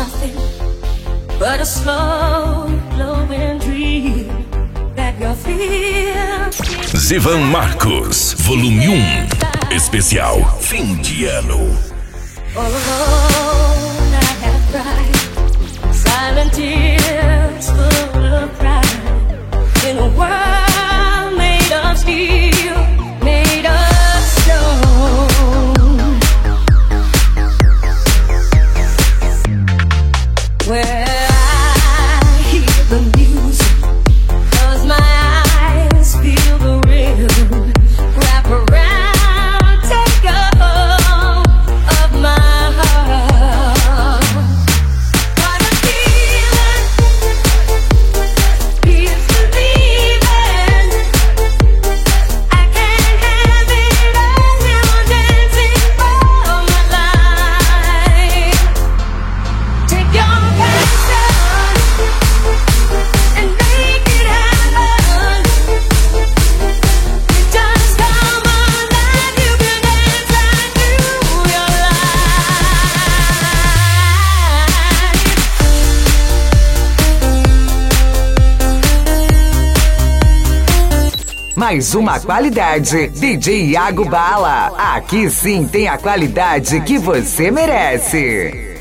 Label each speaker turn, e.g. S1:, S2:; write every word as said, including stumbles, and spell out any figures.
S1: nothing but a slow glowing dream that your fear.
S2: Zevan Marcos, volume um, especial fim de ano.
S1: All alone I have cried silent tears full of pride in a world made of steel, made of stone, where I hear the music, close my eyes, feel the rhythm, wrap around, take a hold of my heart. What a feeling, is believing. I can't have it all now, dancing for my life. Take your passion and make it happen. Just come alive, you can dance right through your life.
S3: Mais uma qualidade, D J Iago Bala. Aqui sim tem a qualidade que você merece.